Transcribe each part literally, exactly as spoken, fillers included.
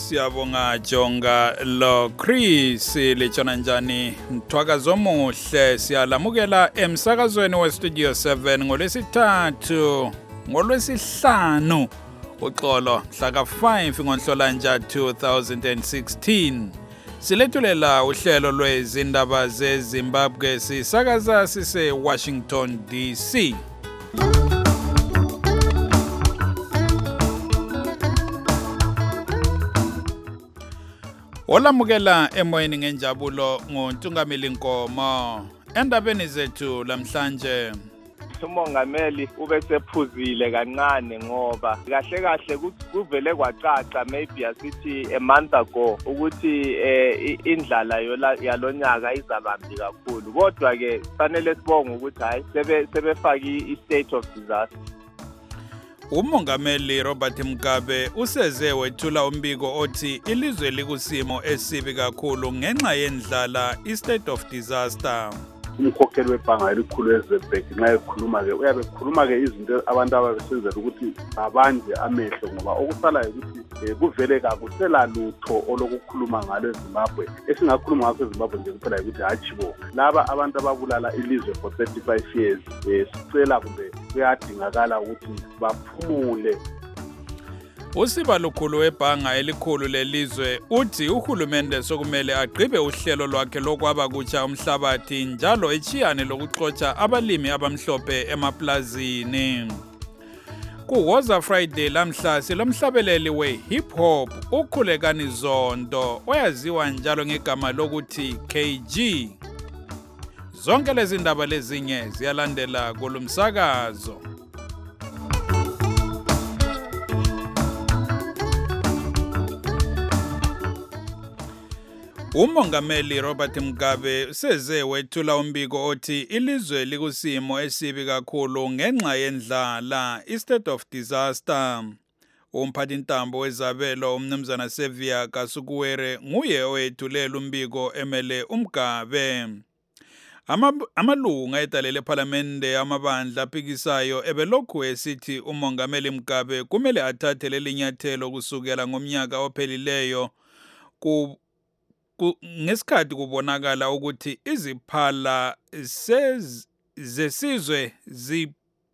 siyabonga Jonga lo Chris lechona njani mthwakazo omuhle siyalamukela emsakazweni we Studio seven ngolwesithathu ngolwesihlanu uxolo mhla ka five ngoNhlolanja two thousand sixteen silethulela uhlelo lwezindaba zeZimbabwe sisakaza sise Washington D C. Olamukela emoyeni ngenjabulo nguNtungameli Nkomo endabeni zethu lamhlanje. Umongameli ube sephuzile kancane ngoba kahle kahle kuvele kwacaca maybe asithi a month ago ukuthi indlala yalonyaka izabambi kakhulu kodwa ke fanele sibonge ukuthi hayi sebefaki i-state of disaster. Umongameli Robert Mugabe useze wethula umbiko othi ilizwe likusimo esibi kakhulu ngenxa yendlala i-state of disaster. Umkhokheli webhanga elikhulu eZebek nxa ekhuluma ke uyabe ekhuluma ke izinto abantu ababesenzela ukuthi abanje amehlo ngoba okusala ukuthi kuvele kakusela lutho olokukhuluma ngalo eZimbabwe esingakhuluma ngakho eZimbabwe nje kuphela ukuthi hachibo laba abantu ababulala ilizwe for thirty-five years sicela kumbe kuyadingakala ukuthi baphumule. Usiba lukhulu webhanga elikhulu lelizwe uthi uhulumende sokumele agqibe uhlelo lwakhe lokwaba kutsha umhlabathi njalo echiyane lokuxotsha abalimi abamhlophe emaplazini. Kuwoza Friday lamhla silomhlabeleli we hip hop ukhulekani Zondo oyaziwa njalo ngegama lokuthi K G. Zonke lezi ndaba lezinye ziyalandela kulumsakazo. Umongameli Robert Mugabe useze wethula umbiko othi ilizwe likusimo esibi kakhulu ngenxa yendlala i-state of disaster. Umphathintambo wezabelo umnumzana Sevia Kasukuwere nguye owethulela umbiko emele uMugabe. Amalunga etalele parliamente amabandla aphikisayo ebelokhu esithi umongameli Mugabe kumele athathe lelinyathelo kusukela ngomnyaka ophelileyo ku ngesikhathi kubonakala ukuthi iziphala zesizwe zi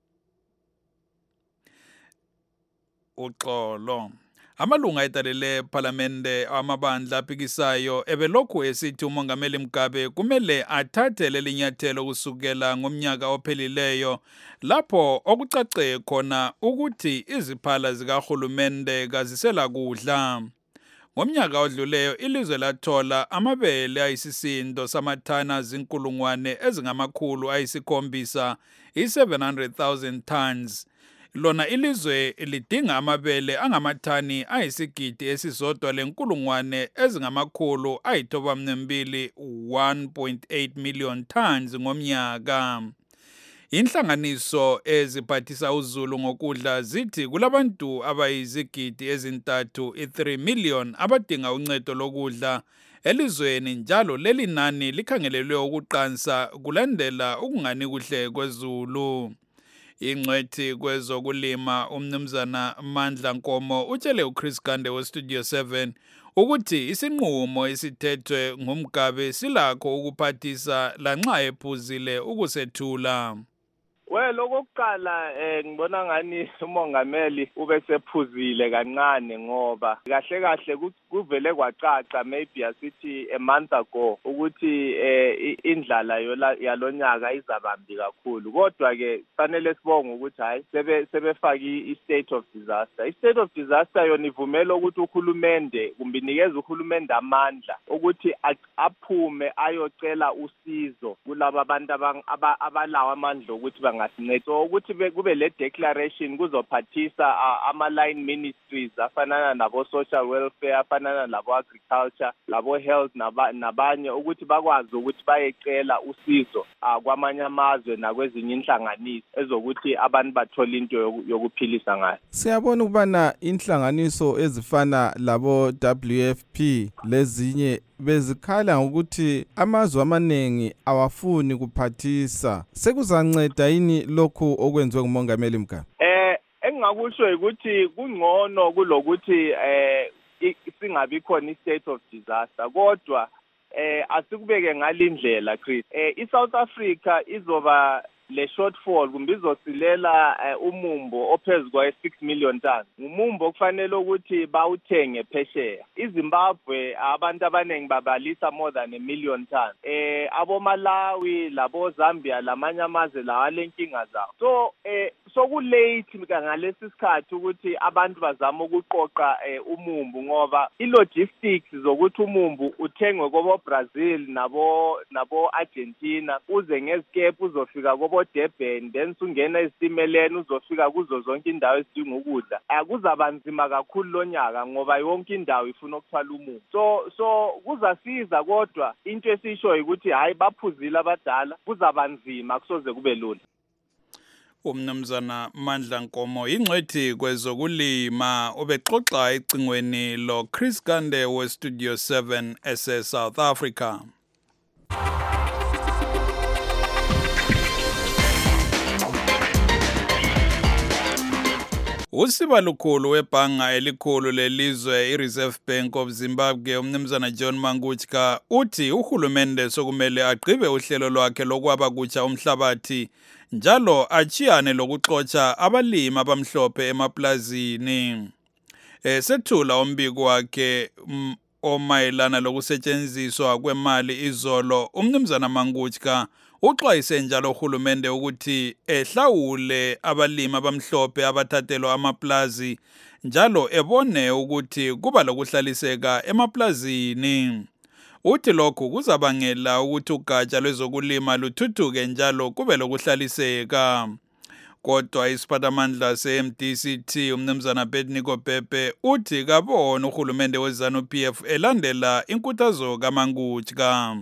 uxolo. Amalunga etalele parliamente amabandla aphikisayo ebelokhu esithi umongameli Mugabe kumele athathe lelinyathelo kusukela ngomnyaka ophelileyo lapho okucace khona ukuthi iziphala zikahulumende kazisela kudla. Ngomnyaka odluleyo ilizwe lathola amabele ayisisindo samathana zinkulungwane ezingamakhulu ayisikhombisa i-seven hundred thousand tons. Lona ilizwe lidinga amabele angamathani ayisigidi esisodwa lenkulungwane ezingamakhulu ayithoba mnembili one point eight million tons ngomnyaka. Inhlanganiso eziphathisa uzulu ngokudla zithi kulabantu abayizigidi ezintathu i-three million abadinga uncedo lokudla elizweni njalo leli nani likhangelelwe ukuqansa kulandela ukungani kuhle kwezulu. Ingcwethi kwezokulima umnumzana Mandla Nkomo utshele uChris Gande we Studio seven ukuthi isinqumo esithethwe nguMugabe silakho ukuphathisa lanxa ephuzile ukusethula. Well okokuqala ngibona ngani umongameli ube sephuzile kancane ngoba kahle kahle kuvele kwacaca maybe asithi a month ago ukuthi indlala yalonyaka izabambi kakhulu kodwa ke fanele sibonge ukuthi hayi sebefaki i-state of disaster. I-state of disaster yona ivumela ukuthi uhulumende kumbe inikeza uhulumende amandla ukuthi aphume ayocela usizo kulabo abantu abalawa amandla ukuthi ngasincede ukuthi kube le declaration kuzophathisa ama-line ministries afanana nabo social welfare afanana nabo agriculture labo health nabanye ukuthi bakwazi ukuthi bayecela usizo kwamanye amazwe nakwezinye inhlanganiso ezokuthi abantu bathole into yokuphilisa ngayo. Siyabona ukubana inhlanganiso ezifana labo W F P lezinye bezikhala ngokuthi amazwe amaningi awafuni kuphathisa. Sekuzanceda yini lokhu okwenziwe ngumongameli Mugabe? Eh engakusho ukuthi kungcono kulokuthi eh singabi khona i-state of disaster kodwa eh asikubeke ngalindlela Chris eh iSouth Africa izoba le shortfall kumbe izosilela uh, umumbo ophezulu kwa six million tons umumbo kufanele ukuthi bawuthenge phesheya iZimbabwe abantu abanengi babalisa more than a million tons eh abo Malawi labo Zambia lamanye amazwe lawa lenkinga zawo so eh soku late ngalesi sikhathi ukuthi abantu bazama ukuqoqa eh, umumbu ngoba i logistics zokuthi umumbu uthengwe kobo Brazil nabo nabo Argentina uze ngezikepe uzofika kobo Durban then sungena esitimeleni uzofika kuzo zonke indawo esidinga ukudla akuzaba nzima kakhulu lonyaka ngoba yonke indawo ifuna ukuthwala umumbu so so kuzasiza kodwa into esisho ukuthi hayi baphuzile abadala kuzaba nzima kusoze kube lula. Umnumzana Mandla Nkomo ingcwethi kwezokulima ubexoxa ecingweni lo Chris Gande we Studio seven S S South Africa. Usiba lukhulu webhanga elikhulu lelizwe iReserve Bank of Zimbabwe umnumzana John Manguchka uthi uhulumende sokumele agqibe uhlelo lwakhe lokwaba kutsha umhlabathi njalo achiyane lokuxotsha abalimi abamhlophe emaplazini. Esethula umbiko wakhe um, omayelana lokusetshenziswa kwemali izolo umnumzana Manguchka uxwayise njalo uhulumende ukuthi ehlawule abalimi abamhlophe abathathelwa amaplazi njalo ebone ukuthi kuba lokuhlaliseka emaplazini. Uthi lokhu kuzabangela ukuthi ugatsha lwezokulima luthuthuke njalo kube lokuhlaliseka. Kodwa isiphathamandla se-M D C T umnumzana Bedniko Pepe uthi kabona uhulumende weZanu P F elandela inkuthazo kaManguchka.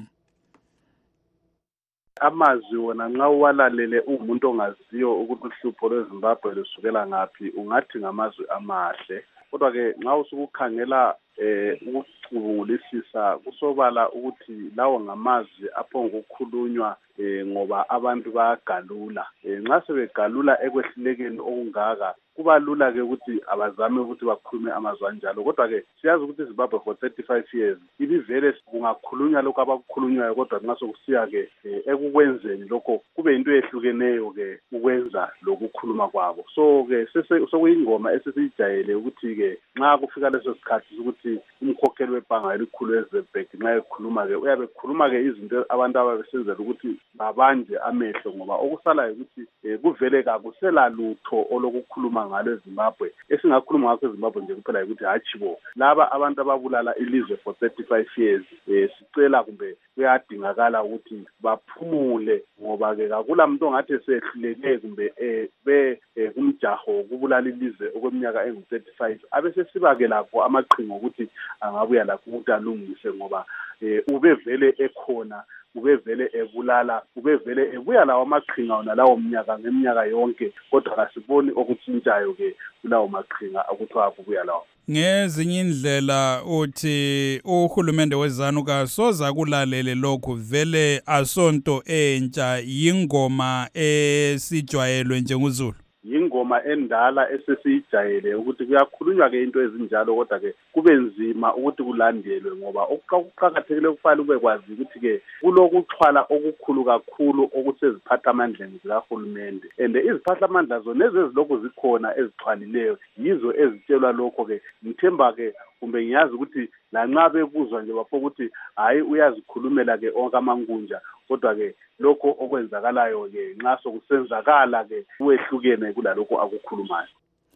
Amazwi wona nxa uwalalele umuntu ongaziyo ukuthi uhlupho lweZimbabwe lusukela ngaphi ungathi ngamazwi amahle kodwa ke nxa usukukhangela eh ukucubungulisisa kusobala ukuthi lawo ngamazwi aphongo ukukhulunywa eh ngoba abantu bayagalula nxa sebegalula ekwehlulekeni okungaka kuba lula ke ukuthi abazame ukuthi bakhulume amazwi anjalo kodwa ke siyazi ukuthi Zimbabwe for thirty-five years ibivele kungakhulunywa lokho abakukhulunywayo kodwa nxa sokusiya ke ekukwenzeni lokho kube into ehlukeneyo ke ukwenza lokukhuluma kwabo so ke sokuyingoma esesijayele ukuthi ke nxa kufika leso sikhathi ukuthi umkhokheli webhanga elikhulu eZebek nxa ekhuluma ke uyabe ekhuluma ke izinto abantu ababesenzela ukuthi babanje amehlo ngoba okusala ukuthi kuvele kakusela lutho olokukhuluma ngalo eZimbabwe esingakhuluma ngakho eZimbabwe nje kuphela ukuthi hatshi bo laba abantu ababulala ilizwe for thirty-five years eh sicela kumbe kuyadingakala ukuthi baphumule ngoba ke akula muntu ongathi sehluleke kumbe eh be kumjaho kubulala ilizwe okweminyaka engu thirty-five abese siba ke lapho amaqhingo ukuthi angabuya lapho ukuthi alungise ngoba ubevele ekhona ubevele ebulala ubevele ebuya lawo amaqhinga ona lawo mnyaka ngeminyaka yonke kodwa kasiboni okuthintayo ke kulawo maqhinga akuthiwa kubuya lawo. Ngezinye indlela uthi uhulumende weZanu kasoza kulalele lokhu vele asonto entsha yingoma esijwayelwe njengoZulu. Yingoma endala esesijayele ukuthi kuyakhulunywa ke into ezinjalo kodwa ke kube nzima ukuthi kulandelwe ngoba okuqhakathekile kufanele ube kwazi ukuthi ke kulokuxhwala okukhulu kakhulu okuseziphatha amandleni zikahulumende and iziphatha amandla zona ezizilokho zikhona ezixhwalileyo yizo ezitshelwa lokho ke ngithemba ke kumbe ngiyazi ukuthi lanxa bekuzwa nje bafo ukuthi hayi uyazikhulumela ke onke amangunja kodwa ke lokho okwenzakalayo ke nxa sokusenzakala ke kuehlukene kulalokho akukhulumayo.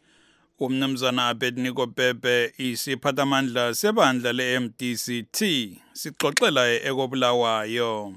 Umnumzana Bedniko Pepe isiphathamandla sebandla le-M D C T sixoxela ekobulawayo.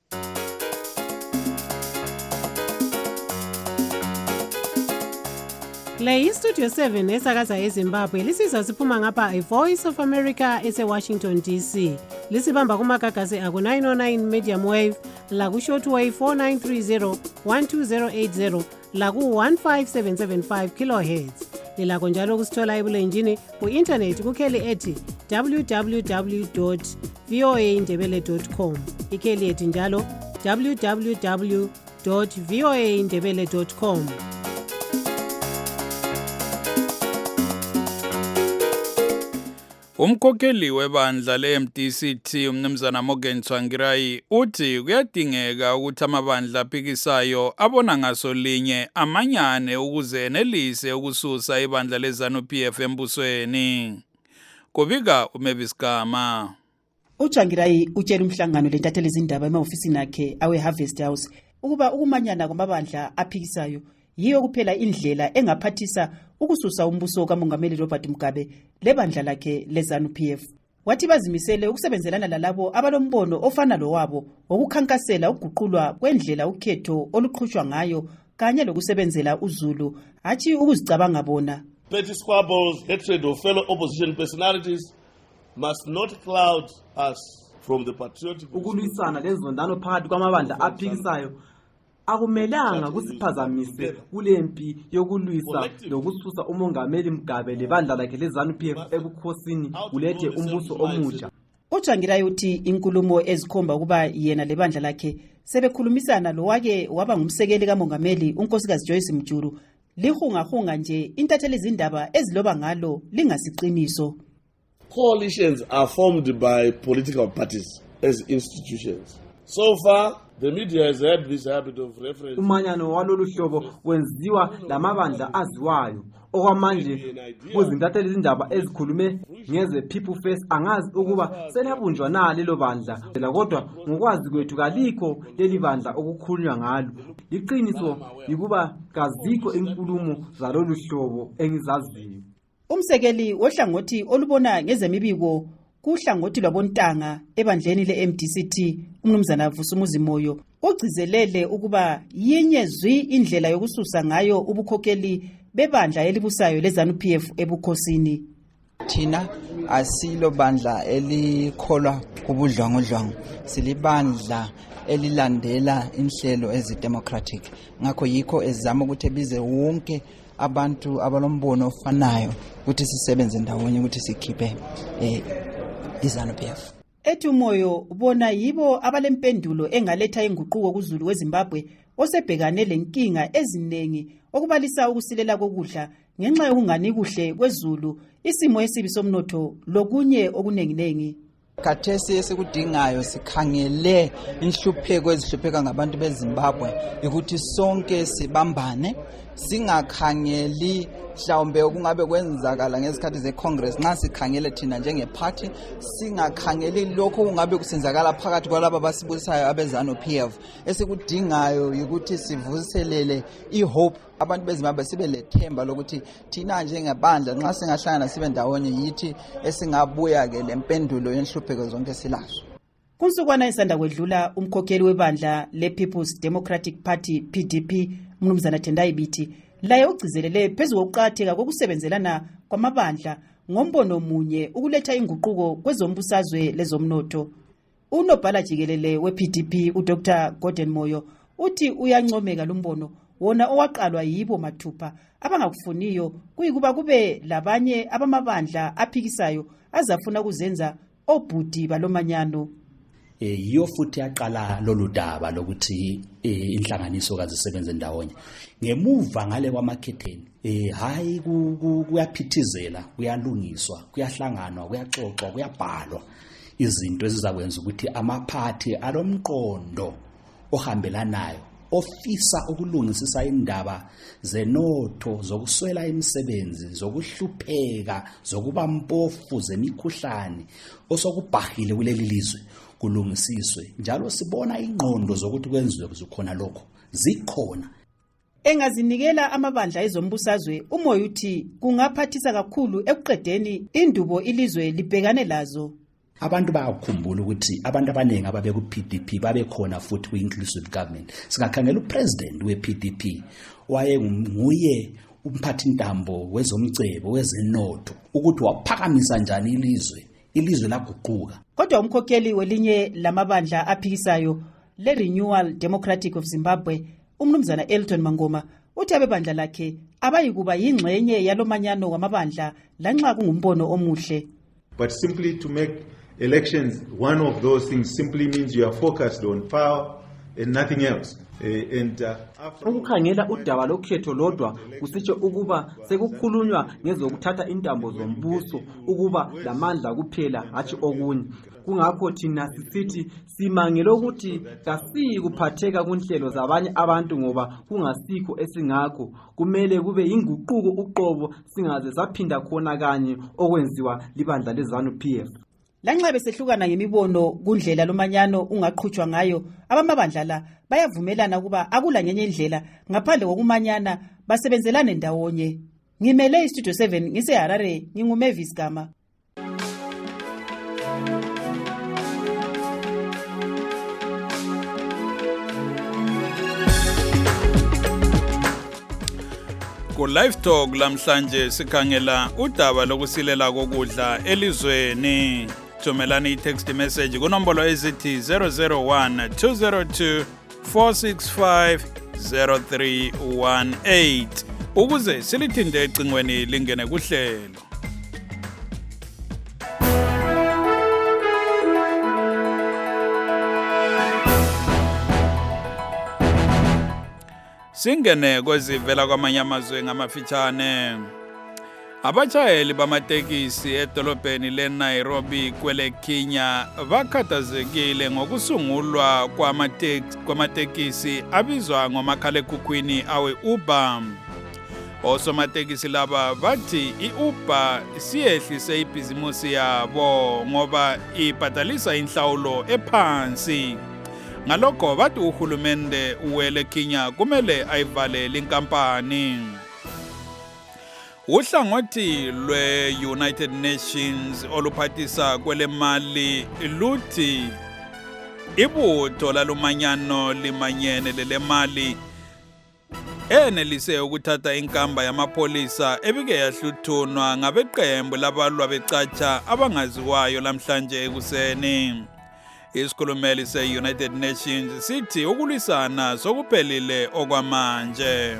Le iStudio seven esakaza eZimbabwe lisizwa siphuma ngapha iVoice of America ese-Washington D C. Lisibamba kumagagasi aku nine oh nine medium wave, laku shortwave four nine three zero, one two zero eight zero, laku one five seven seven five kilohertz. Lilakho njalo kusithola ebulenjini ku-internet kukheli ethi w w w dot v o a ndebele dot com. Ikheli ethi njalo w w w dot v o a ndebele dot com. Umkhokheli webandla le-M D C T umnumzana Morgan Tsvangirai uthi kuyadingeka ukuthi amabandla aphikisayo abona ngaso linye amanyane ukuze enelise ukususa ibandla le-ZANU P F embusweni. Kubika uMavis Gama. uTsvangirai utshela umhlangano lentatheli izindaba emahofisini akhe awe Harvest House ukuba ukumanyana kwamabandla aphikisayo yiyo kuphela indlela engaphathisa ukususa umbuso kaMongameli Robert Mugabe lebandla lakhe le-ZANU P F. Wathi bazimisele ukusebenzelana lalabo abalombono ofana lowabo okukhankasela ukuguqulwa kwendlela ukhetho oluqhutshwa ngayo kanye lokusebenzela uZulu hathi ukuzicabanga bona. Petty squabbles, hatred of fellow opposition personalities must not cloud us from the patriotic. Ukulwisana lezondano phakathi kwamabandla aphikisayo akumelanga kusiphazamise kulempi yokulwisa lokususa uMongameli Mugabe lebandla lakhe le-ZANU P F ebukhosini kulethe umbuso omusha. uTsvangirai uthi inkulumo ezikhomba ukuba yena lebandla lakhe sebekhulumisana lo wake waba ngumsekeli kaMongameli uNkosikazi Joyce Mjuru lihungahunga nje intatheli izindaba eziloba ngalo lingasiqiniso. Coalitions are formed by political parties as institutions. So far, the media has had this habit of reference. Umanyano walolu hlobo wenziwa lamabandla aziwayo. Okwamanje kuzintatheli izindaba ezikhulume ngeze People First angazi ukuba selabunjwa na lelo bandla. Kodwa ngokwazi kwethu kalikho leli bandla okukhulunywa ngalo. Iqiniso ukuba kazikho inkulumo zalolu hlobo engizaziyo. Umsekeli wohlangothi olubona ngezemibiko kuhlangothi lwabontanga ebandleni le-M D C T umnumzana Vusumuzi Moyo ugcizelele ukuba yinye zwi indlela yokususa ngayo ubukhokheli bebandla elibusayo le-ZANU P F ebukhosini. Thina asilo bandla elikholwa kubudlwangudlwangu, silibandla elilandela inhlelo ezidemocratic. Ngakho yikho ezama ukuthi ebize wonke abantu abalombono ofanayo ukuthi sisebenze ndawonye ukuthi sikhiphe eh iZANU P F. Ethu Moyo bona yibo abalempendulo engaletha inguquko kuZulu weZimbabwe osebhekane lenkinga ezinengi okubalisa ukusilela kokudla ngenxa yokungani kuhle kweZulu, isimo esibi somnotho lokunye okunenginengi. Khathesi esikudingayo sikhangele inhlupheko ezihlupheka ngabantu beZimbabwe ukuthi sonke sibambane, singakhangeli mhlawumbe okungabe kwenzakala ngezikhathi zeCongress nxa sikhangele thina njengeparty, singakhangeli lokho kungabe kusenzakala phakathi kwalabo basibusayo abeZANU P F. Esikudingayo ukuthi sivuselele ihope abantu beZimbabwe sibe lethemba lokuthi thina njengebandla nxa singahlangana sibe ndawonye yithi esingabuya ke lempendulo yenhlupheko zonke silazo. Kunsukwana isanda kwedlula umkhokheli webandla le-People's Democratic Party P D P umnumzana Tendai Biti laye ugcizelele phezulu kokuqhatheka kokusebenzelana kwamabandla ngombono munye ukuletha inguquko kwezombusazwe lezomnotho. Unobhala jikelele we-P D P uDr Gordon Moyo uthi uyancomeka lumbono wona owaqalwa yibo mathupha abangakufuniyo kuyikuba kube labanye abamabandla aphikisayo azafuna kuzenza obhudi balomanyano. Eh yiyo futhi yaqala lolu daba lokuthi inhlanganiso kazisebenze ndawonye ngemuva ngale kwamakhetheni eh hayi kuyaphithizela kuyalungiswa kuyahlanganwa kuyaxoxwa kuyabhalwa izinto ezizakwenza ukuthi amaphathi alomqondo ohambelanayo ofisa ukulungisisa indaba zenotho zokuswela imisebenzi zokuhlupheka zokuba mpofu zemikhuhlane osokubhahile kuleli lizwe kulungisiswe njalo sibona ingqondo zokuthi kwenziwe kuzikhona lokho zikhona. Engazinikela amabandla ezombusazwe uMoyo uthi kungaphathisa kakhulu ekuqedeni indubo ilizwe libhekane lazo. Abantu bayakhumbula ukuthi abantu abaningi ababe ku P D P babe khona futhi ku-inclusive government. Singakhangela upresident we-P D P waye nguye umphathi ntambo wezomcebo wezenotho ukuthi waphakamisa njani ilizwe ilizwe laguquka. Kodwa umkhokheli welinye lamabandla aphikisayo le-Renewal Democratic of Zimbabwe umnumzana Elton Mangoma uthi abebandla lakhe abayikuba yingxenye yalomanyano wamabandla lanxa kungumbono omuhle. But simply to make elections one of those things simply means you are focused on power and nothing else. Uh, and uh, ukukhangela udaba lokhetho lodwa kusitsho ukuba sekukhulunywa ngezokuthatha intambo zombuso ukuba lamandla kuphela hatshi okunye. Kungakho thina sisithi simangele ukuthi kasiyi kuphatheka kunhlelo zabanye abantu ngoba kungasikho esingakho. Kumele kube inguquko uqobo singaze saphinda khona kanye okwenziwa libandla leZANU P F. Lanxa besehlukana ngemibono kundlela lomanyano ungaqhutshwa ngayo, abamabandla la bayavumelana ukuba akula ngenye indlela ngaphandle kokumanyana basebenzelane ndawonye. Ngimele iStudio seven ngiseHarare, nginguMavis Gama. Ku Live Talk lamhlanje sikhangela udaba lokusilela kokudla elizweni. Thumelani i-text message kunombolo ezithi zero zero one two zero two four six five zero three one eight ukuze silithinde ecingweni lingene kuhlelo. Singene kwezivela kwamanye amazwe ngamafitshane. Abachayeli bamatekisi edolobheni leNairobi kwele Kenya bakhathazekile ngokusungulwa kwamatekisi abizwa ngomakhalekhukhwini awe Uber. Osomatekisi laba bathi i-Uber siyehlise ibhizimusi yabo ngoba ibhadalisa inhlawulo ephansi. Ngalokho bathi uhulumende wele Kenya kumele ayivalele inkampani. Uhlangothi lwe-United Nations oluphathisa kwele mali luthi ibutho lalumanyano limanyene lele mali enelise ukuthatha inkamba yamapolisa ebike yahluthunwa ngabeqembu labalwa becatsha abangaziwayo lamhlanje ekuseni. Isikhulumeli se-United Nations sithi ukulwisana sokuphelile okwamanje.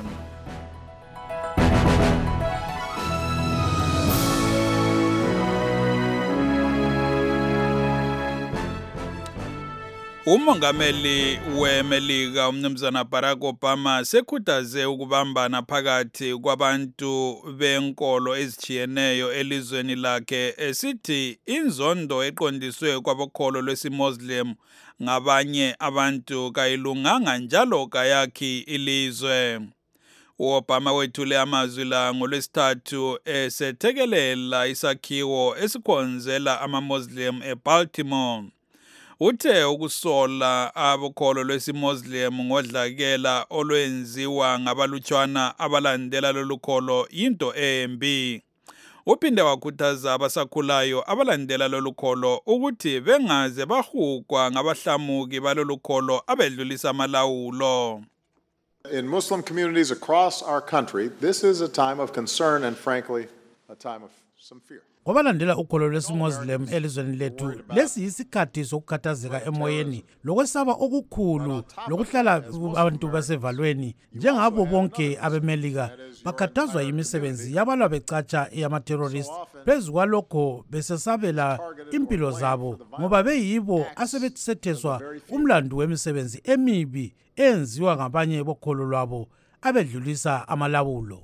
Umongameli weMelika umnumzana Barack Obama sekhuthaze ukubambana phakathi kwabantu benkolo ezijiyeneyo elizweni lakhe esithi inzondo eqondiswe kwabokholo lwesiMuslim ngabanye abantu kayilunganga njalo kayakhi ilizwe. uObama wethule amazwi la ngolwesithathu esethekelela isakhiwo esikhonzela amaMuslim eBaltimore. Uthe ukusola abokholo lwesiMuslim ngodlakela olwenziwa ngabalutshwana abalandela lolukholo into embi. Uphinde wakhuthaza abasakhulayo abalandela lolukholo ukuthi bengaze bahugwa ngabahlamuki balolukholo abedlulisa amalawulo. In Muslim communities across our country, this is a time of concern and frankly a time of some fear. Kwabalandela ukholo lwesiMuslim elizweni lethu lesi isikhathi sokukhathazeka emoyeni lokwesaba okukhulu lokuhlala abantu basevalweni njengabo bonke abeMelika bakhathazwa yimisebenzi yabalwa becatsha eyamaterrorist phezu kwalokho besesabela impilo zabo ngoba beyibo asebesetheswa umlando wemisebenzi emibi enziwa ngabanye bokholo lwabo abedlulisa amalawulo.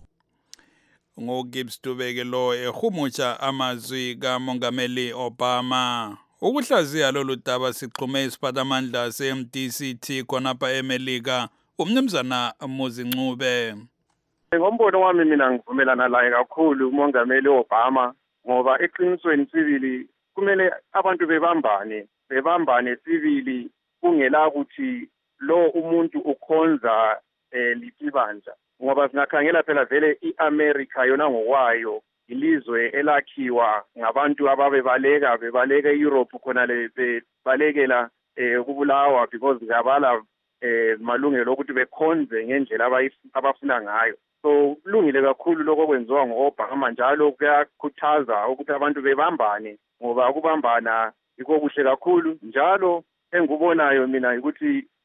NgoGibbs Dubeke lo ehumutsha amazwi kaMongameli Obama. Ukuhlaziya lolu daba sixhume isiphathamandla se-M D C T khonapha eMelika umnumzana Muzincube. Ngombono wami mina ngivumelana naye kakhulu uMongameli Obama ngoba eqinisweni sibili kumele abantu bebambane bebambane sibili kungela ukuthi lo umuntu ukhonza eh, litibanja. Ngoba singakhangela phela vele iAmerica yona ngokwayo ilizwe elakhiwa ngabantu ababebaleka bebaleka eEurope khona le bebalekela eh ukubulawa because ngabala eh malungelo ukuthi bekhonze ngendlela abafuna ngayo. So kulungile kakhulu lokho kwenziwa ngoObama njalo kuyakhuthaza ukuthi abantu bebambane ngoba ukubambana iko kuhle kakhulu njalo engikubonayo mina ukuthi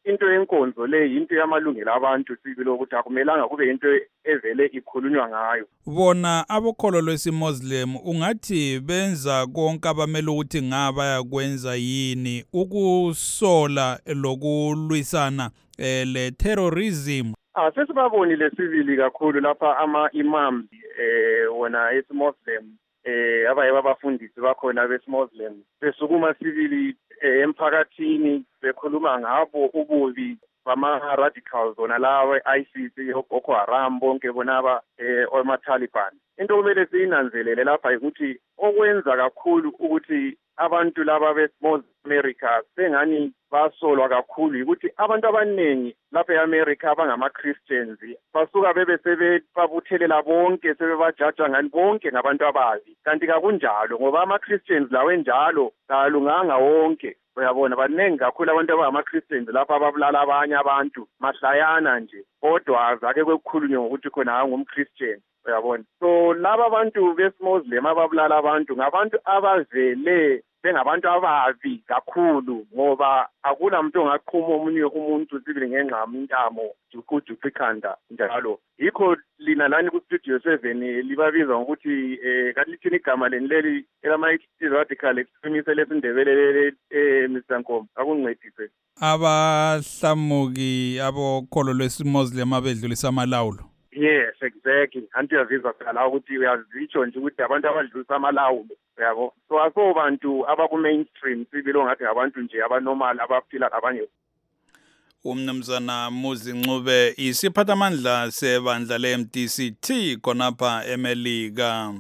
into yenkonzo le into yamalungelo abantu sibili ukuthi akumelanga kube into evele ikhulunywa ngayo. Bona abokholo lwesimuslim ungathi benza konke abamele ukuthi ngaba yakwenza yini ukusola lokulwisana eh, le terrorism? Ah sesibabonile sibili kakhulu lapha ama imams eh wona esimuslim eh abaye babafundisi bakhona besimuslim besukuma sibili emphakathini bekhuluma ngabo ububi bama radicals bona lawa I C C Boko Haram bonke bonaba eh oma Taliban. Into kumele siyinanzelele lapha ukuthi okwenza kakhulu ukuthi abantu laba be-North America sengani basolwa kakhulu ukuthi abantu abaningi lapha eAmerica abangama-Christians basuka bebe sebebabuthelela bonke sebebajaja ngani bonke ngabantu ababi kanti kakunjalo ngoba ama-Christians lawo enjalo kalunganga wonke. Uyabona baningi kakhulu abantu abangama-Christians lapha ababulala abanye abantu mahlayana nje kodwa azake kwekukhulunywe ngokuthi khona angumChristian. Uyabona, so laba bantu besimuslim ababulala abantu ngabantu abavele bengabantu ababi kakhulu ngoba akula muntu ongaqhuma omunye umuntu sibili ngenqama intamo jukujuku ikhanda njalo. Yikho lina lani ku studio seven libabiza ngokuthi eh kalithini igama lenileli elama radical extremist lesindebele eh Mister Nkomo akuncedise. Abahlamuki abokholo lwesimuslim abedlulisa amalawulo. Yes, exactly. Anti uyazizwa phela ukuthi uyazitsho nje ukuthi abantu abadlulisa amalawulo yabo. So aso bantu abaku mainstream sibilo ngathi abantu nje abanormal abaphila labanye. Umnumzana Muzi Ncube isiphathamandla sebandla le-M D C T khonapha eMelika.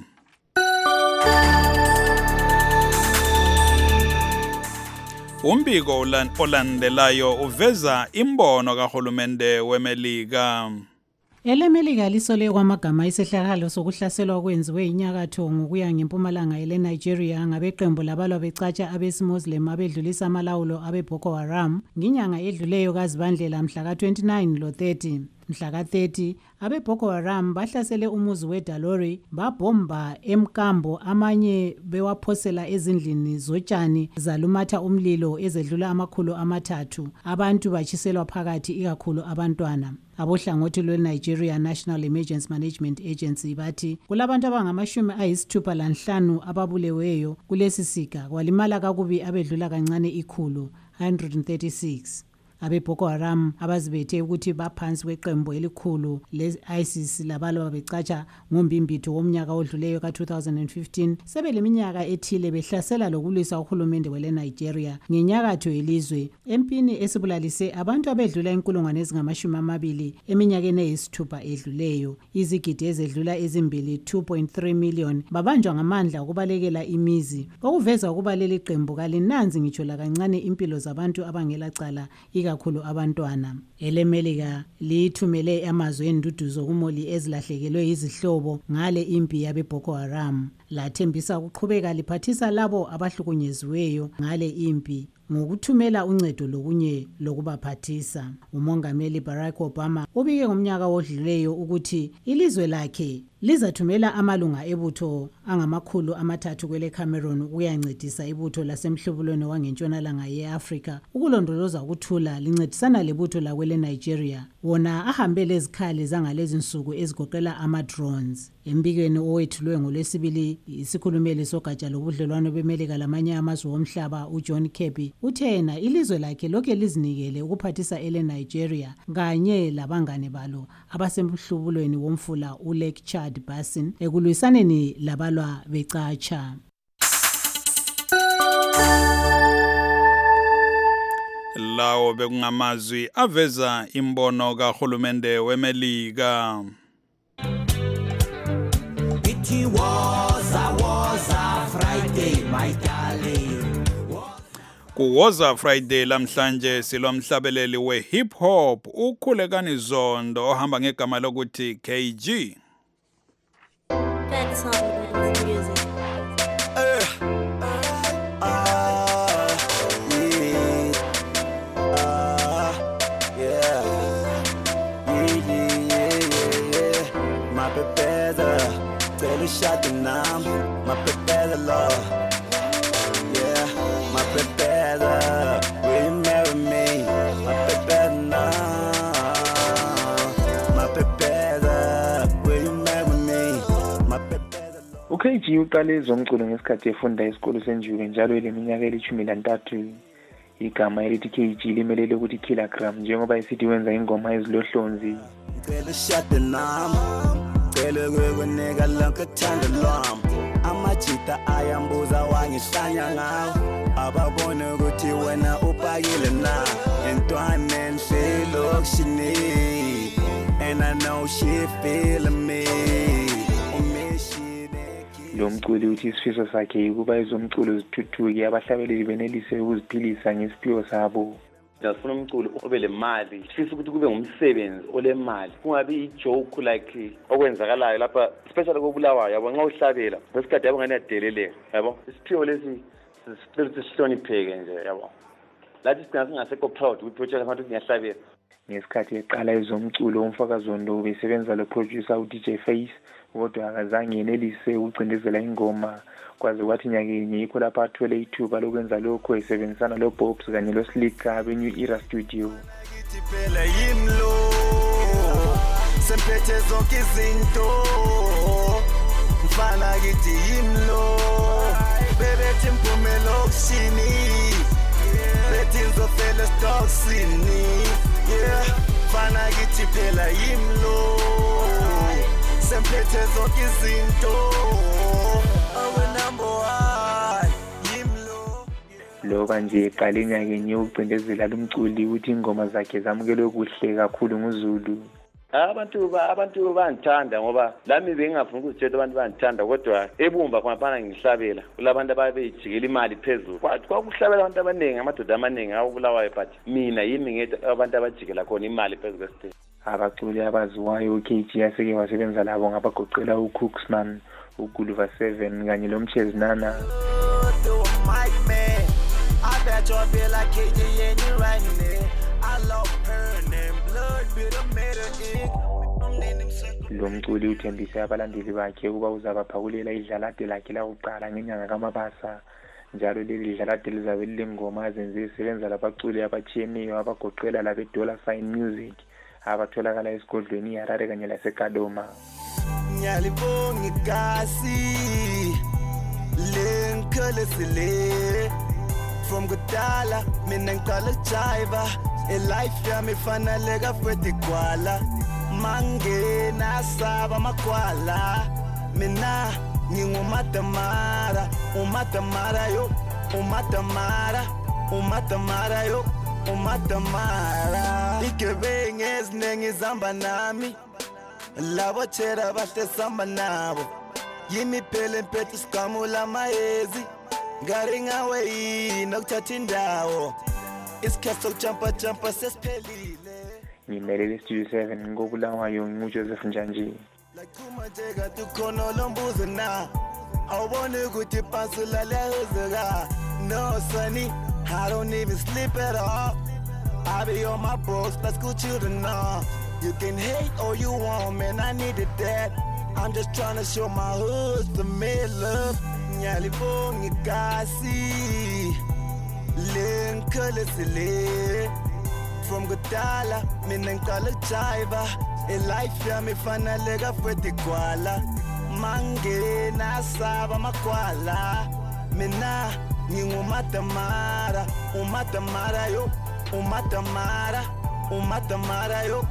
Umbiko olandelayo uveza imbono kahulumende weMelika. EleMelika lisole kwamagama isehlakalo sokuhlaselwa kwenziwe inyakatho ngokuya ngempumalanga ele Nigeria ngabeqembu labalwa becatsha abesimuslim abedlulisa amalawulo abe Boko Haram nginyanga edluleyo kaZibandlela mhla ka twenty-nine lo thirty. Mhla ka thirty abe Boko Haram bahlasele umuzi weDalori babhomba emkambo amanye bewaphosela ezindlini zotshani zalumatha umlilo ezedlula amakhulu amathathu. Abantu batshiselwa phakathi ikakhulu abantwana. Abohlangothi lwe-Nigeria National Emergency Management Agency bathi kulabantu abangamashumi ayisithupha lanhlanu ababuleweyo kulesi siga kwalimala kakubi abedlula kancane ikhulu one hundred thirty-six. Abe Boko Haram abazibethe ukuthi baphansi kweqembu elikhulu le-I S I S labalwa becatsha ngombimbitho womnyaka odluleyo ka two thousand fifteen sebeleminyaka ethile behlasela lokulwisa uhulumende wele Nigeria ngenyakatho yelizwe empini esibulalise abantu abedlula inkulungwane ezingamashumi amabili eminyakeni eyisithupha edluleyo. Izigidi ezedlula ezimbili two point three million babanjwa ngamandla ukubalekela imizi okuveza ukuba leli qembu kalinanzi ngitsho la kancane impilo zabantu abangela cala kakhulu abantwana. EleMelika lithumele amazwi enduduzo kumoli ezilahlekelwe izihlobo ngale impi yabe Boko Haram. Lathembisa ukuqhubeka liphathisa labo abahlukunyeziweyo ngale impi ngokuthumela uncedo lokunye lokubaphathisa. Umongameli Barack Obama ubike ngomnyaka odluleyo ukuthi ilizwe lakhe lizathumela amalunga ebutho angamakhulu amathathu kwele Cameroon ukuyancedisa ibutho lasemhlubulweni wangentshonalanga ye-Afrika ukulondoloza ukuthula lincedisana lebutho lakwele Nigeria wona ahambe lezikhali zangalezi nsuku ezigoqela ama-drones. Embikweni owethulwe ngolwesibili isikhulumeli sogatsha lobudlelwano beMelika lamanye amazwe omhlaba uJohn Kirby uthe yena ilizwe lakhe lokhe lizinikele ukuphathisa ele Nigeria kanye labangane balo abasemhlubulweni womfula uLake Chad Basin ekulwisaneni labalwa becatsha. Lawo bekungamazwi aveza imbono kahulumende weMelika. It was a was a Friday my darling. Kuwoza Friday lamhlanje silomhlabeleli we hip hop ukhulekani Zondo ohamba ngegama lokuthi K G. That's not music. Shot the numb, my prepare love. Yeah, my prepare will you marry me? My prepare U-K G uqale ezomculo ngesikhathi efunda esikole senjuke njalo eleminyaka elithumi nantathu. Igama elithi K G limelele ukuthi kilogram njengoba esithi wenza ingoma ezilohlonzi. Ngicela shade nami, ngicela ukukunika lonke uthando lwami. Amajita ayambuza wangihlanya ngawo, ababone ukuthi wena upakile na. Intwana enhle lokishini, and I know she feeling me. Lo mculi uthi isifiso sakhe ukuba ezomculo zithuthuke abahlabeleli benelise ukuziphilisa ngesiphiwo sabo. Ngifuna umculo obe le mali, sifisa ukuthi kube ngumsebenzi ole mali, kungabi ijoke like okwenzakalayo lapha especially kobulawayo yabo nxa uhlabela ngesikhathi yabo ngene yadeleleka yabo isiphiwo lesi sicela sihlonipheke nje yabo lathi sigcina singasekho proud ukuthi project abantu ngiyahlabela. Ngesikhathi eqala ezomculo umfakazondo ubesebenza lo producer u D J Face kodwa akazange yenelise ukucindezela ingoma kwaze kwathi nyakenye yikho lapha athole ithuba lokwenza lokho esebenzisana lo Bobs kanye lo Slick abe New Era Studio. Phela yimlo semphethe zonke izinto mfana kithi yimlo bebethi impumelo kushini bethi ngizofela stocksini yeah mfana kithi phela yimlo semphethe zonke izinto awe number one yimlo. Lo kanje eqale nyakenye ukucindezela lumculi ukuthi ingoma zakhe zamukelwe kuhle kakhulu nguZulu. Abantu abantu bangithanda ngoba lami bengingafuna ukuzitshela abantu bangithanda kodwa ebumba khona ngihlabela kulabantu ababejikela imali phezulu kwathi kwakuhlabela abantu abaningi amadoda amaningi awubulawayo but mina yimi ngithi abantu abajikela khona imali phezulu kwesiteji. Abaculi abaziwayo u-K G aseke wasebenza labo ngabagoqela uCooksman, uGuluva seven kanye loMchezi Nana. Lo mculi uthembise abalandeli bakhe ukuba uzabaphakulela idlalade lakhe lakuqala ngenyanga kaMabasa. Njalo leli dlalade lizabe lilengoma azenze isebenza labaculi abatshiyeneyo abagoqela labe Dollar Sign Music abatholakala esigodlweni iHarare kanye laseKadoma. Ngiyalibonga igasi lenkhole sile from kudala mina ngiqala jiva e life yami fanele kafethi kwala mangena saba makwala mina ngingumatamara umatamara yo umatamara umatamara yo umatamara ikebenge ezinengi zamba nami labo tshera bahle samba nabo yimi phele mphethe sigamula mayezi ngaringa weyi nokuthatha indawo isikhathi sokujumpa jumpa sesiphelile. Ngimelele Studio seven ngobulawayo nguJoseph Njanji. Lachuma nje kathi khona lombuzo na awubone ukuthi phansi lalezeka no sunny I don't even sleep at all. I be on my bros, let's go children now. You can hate all you want, man, I needed that. I'm just trying to show my hood some mad love. Nyalibonga igasi lenkhole sile from kudala mina ngiqala jiva e life yami fanele kafethi kwala mangena saba makwala mina ngingumatamara umatamara yo umatamara umatamara yo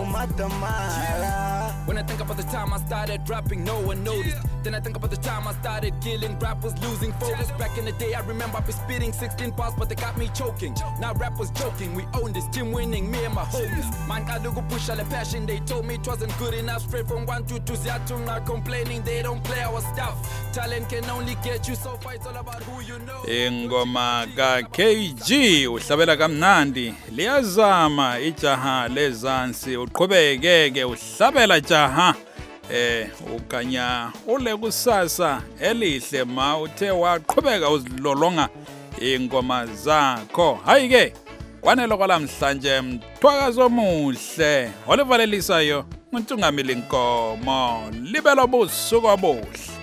umatamara. When I think about the time I started rapping, no one noticed. Then I think about the time I started killing rappers, losing focus. Back in the day, I remember I was spitting sixteen bars, but they got me choking. Now rap was joking, we own this team winning, me and my homies. Man, I look push all the passion, they told me it wasn't good enough. Straight from one to two, Ziatung, not complaining, they don't play our stuff. Talent can only get you so far, it's all about who you know. Ingoma ka K G uhlabela kamnandi liyazama ijaha lezansi uqhubekeke uhlabela jaha eh ukanya ule kusasa elihle ma uthe waqhubeka uzilolonga ingoma zakho. Hayi ke kwanelo kwalamhlanje mthwakazo omuhle olivalelisayo uNtungamili Nkomo libelo busuku obuhle.